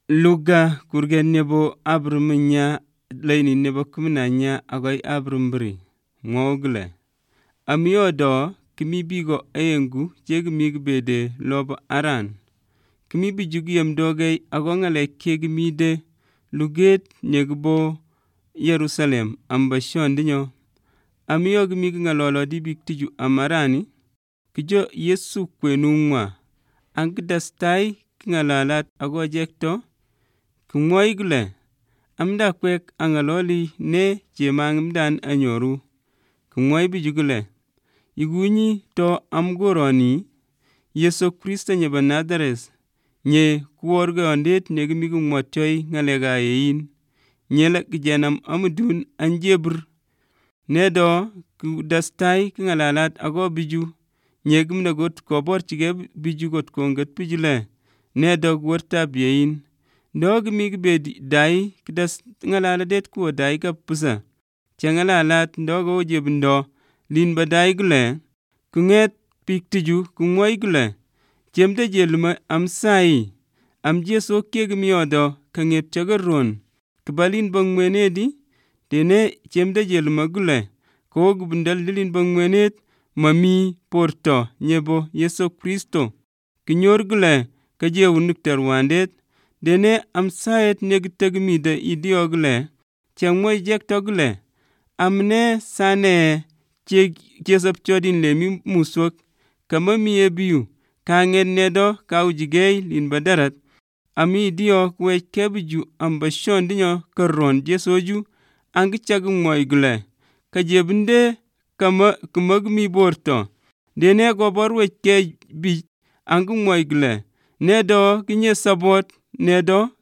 Luga kurgen nebo abrumnya laini nebo kuminanya agoi abrumbri ngogle. Amiyodo kimi bigo ayengu jegimi gbede lobo aran. Kimi bijugiyam dogay agongale kegimide luget nyegbo Yerusalem ambashon dinyo. Amiyo gimi ngalolo di biktiju amarani kijo Yesu kwenungwa. Angdastai ngalalat agojekto kumwoigle amda kwek angaloli ne jemangimdan anyoru. Kumwoi bijugle igunyi to amgoroni Yesu Kristo nyeba Nazares nye kuworga ondet negimi kumwotoi ngalega yein nyela kijenam amudun anjebr nedo kudastai ngalalat ago biju nyegimna got koborchige biju got konget bijule nedo gwortab yein dogimi gbedi dai kidas ngalaladet kuwa dai ka pusa changalalat ndogo jebndo lin badai gle kunget piktiju kumwoi gle jemde jeluma amsai amjeso kegimi yodo kanget chagaron kibalin bangwenedi dene jemde jeluma gle ko gubundal dilin bangwenet mami porto nyebo Yesu Kristo kinyor gle kaje unukter wandet dene amsayet negitagmida idio gle changmoy jekto gle amne sane jesop chodin lemi muswok kamamiye biyu kanget nedo kaujigey lin badarat ami dio kwe kebiju ambashon dinyo karon jesoju angichag moy gle kajebinde kamagmi borto dene goborwe ke bi angu moy gle nedo kinye sabot nedo